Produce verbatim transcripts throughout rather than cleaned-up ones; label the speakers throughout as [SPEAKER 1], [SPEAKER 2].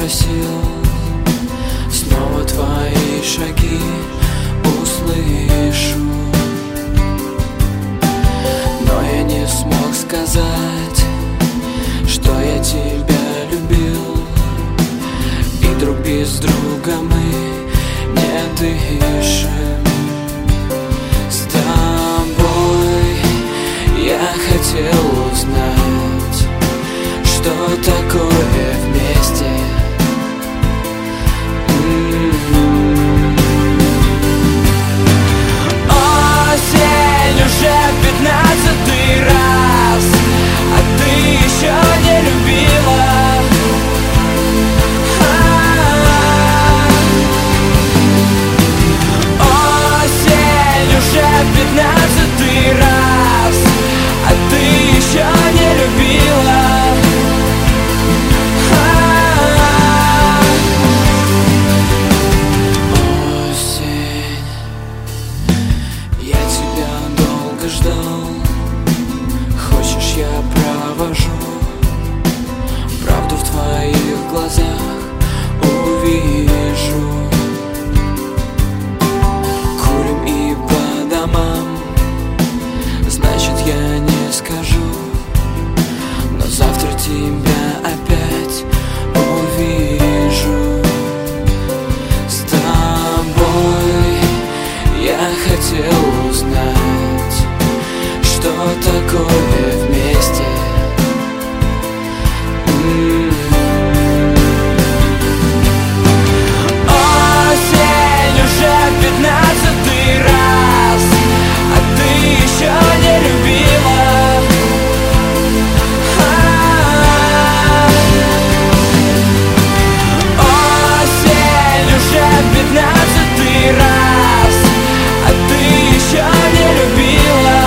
[SPEAKER 1] попросил снова твои шаги услышу, но я не смог сказать, что я тебя любил, и друг без друга мы не дышим. С тобой я хотел узнать, что такое вместе. Осень уже пятнадцатый раз, а ты еще не любила. Осень уже пятнадцатый раз, а ты еще не любила. Осень, я тебя долго ждал. Хочешь, я провожу правду в твоих глазах увижу. Курим и по домам, значит, я не скажу, но завтра тебя опять увижу. С тобой я хотел узнать, что такое вместе. Осень уже пятнадцатый раз, а ты еще не любила. Осень уже пятнадцатый раз, а ты еще не любила.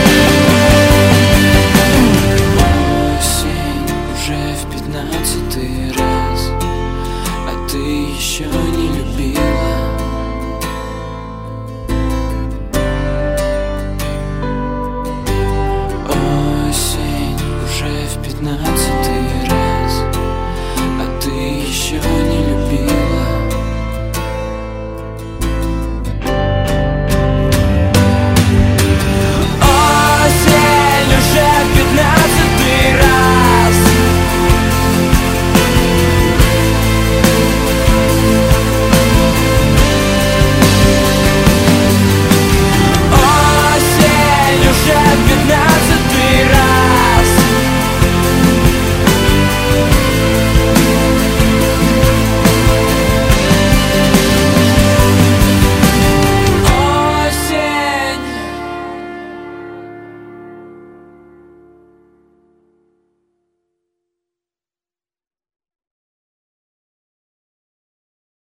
[SPEAKER 1] Осень уже в пятнадцатый